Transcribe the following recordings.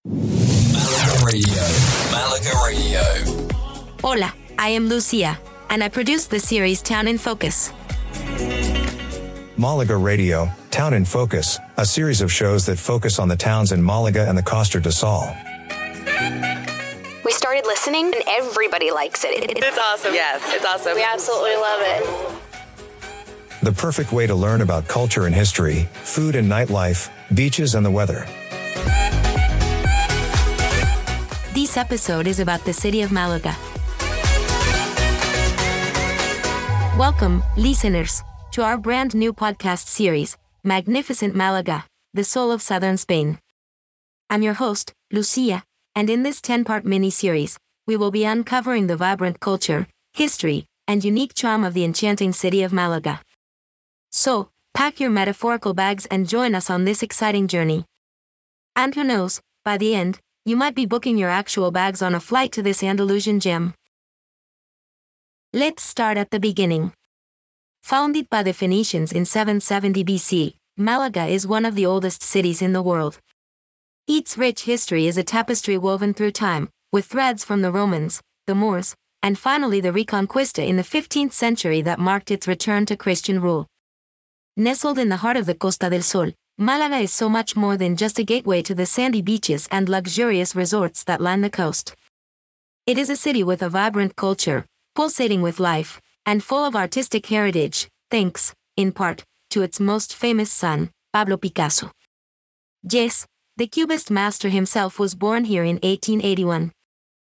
Malaga Radio. Malaga Radio. Hola, I am Lucia, and I produce the series Town in Focus. Malaga Radio, Town in Focus, a series of shows that focus on the towns in Malaga and the Costa del Sol. We started listening and everybody likes it. It's awesome. Yes, it's awesome. We absolutely love it. The perfect way to learn about culture and history, food and nightlife, beaches and the weather. This episode is about the city of Malaga. Welcome, listeners, to our brand new podcast series, Magnificent Malaga, the Soul of Southern Spain. I'm your host, Lucia, and in this 10-part mini-series, we will be uncovering the vibrant culture, history, and unique charm of the enchanting city of Malaga. So, pack your metaphorical bags and join us on this exciting journey. And who knows, by the end, you might be booking your actual bags on a flight to this Andalusian gem. Let's start at the beginning. Founded by the Phoenicians in 770 BC, Malaga is one of the oldest cities in the world. Its rich history is a tapestry woven through time, with threads from the Romans, the Moors, and finally the Reconquista in the 15th century that marked its return to Christian rule. Nestled in the heart of the Costa del Sol, Malaga is so much more than just a gateway to the sandy beaches and luxurious resorts that line the coast. It is a city with a vibrant culture, pulsating with life, and full of artistic heritage, thanks, in part, to its most famous son, Pablo Picasso. Yes, the Cubist master himself was born here in 1881.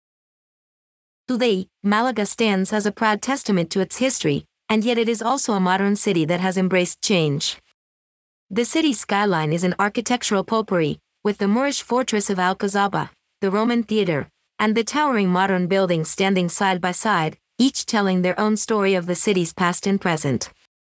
Today, Malaga stands as a proud testament to its history, and yet it is also a modern city that has embraced change. The city's skyline is an architectural potpourri, with the Moorish fortress of Alcazaba, the Roman theater, and the towering modern buildings standing side by side, each telling their own story of the city's past and present.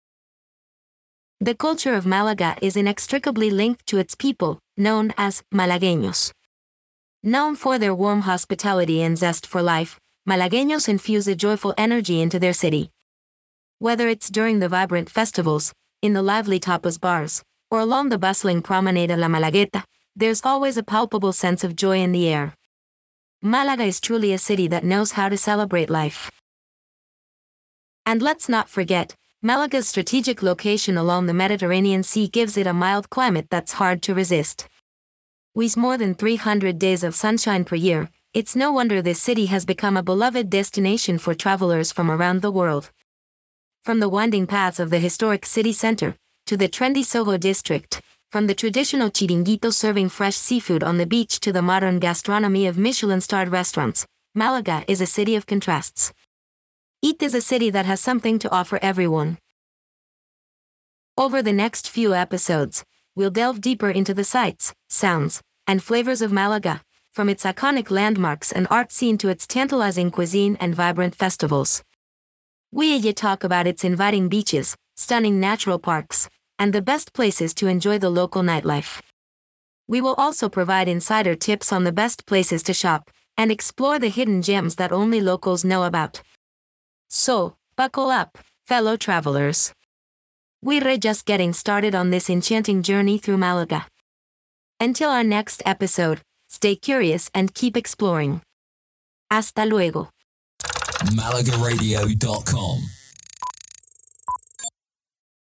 The culture of Malaga is inextricably linked to its people, known as Malagueños. Known for their warm hospitality and zest for life, Malagueños infuse a joyful energy into their city. Whether it's during the vibrant festivals, in the lively tapas bars, or along the bustling promenade of La Malagueta, there's always a palpable sense of joy in the air. Malaga is truly a city that knows how to celebrate life. And let's not forget, Malaga's strategic location along the Mediterranean Sea gives it a mild climate that's hard to resist. With more than 300 days of sunshine per year, it's no wonder this city has become a beloved destination for travelers from around the world. From the winding paths of the historic city center, to the trendy Soho district, from the traditional chiringuito serving fresh seafood on the beach to the modern gastronomy of Michelin-starred restaurants, Malaga is a city of contrasts. It is a city that has something to offer everyone. Over the next few episodes, we'll delve deeper into the sights, sounds, and flavors of Malaga, from its iconic landmarks and art scene to its tantalizing cuisine and vibrant festivals. We'll talk about its inviting beaches, stunning natural parks, and the best places to enjoy the local nightlife. We will also provide insider tips on the best places to shop, and explore the hidden gems that only locals know about. So, buckle up, fellow travelers. We're just getting started on this enchanting journey through Malaga. Until our next episode, stay curious and keep exploring. Hasta luego. MalagaRadio.com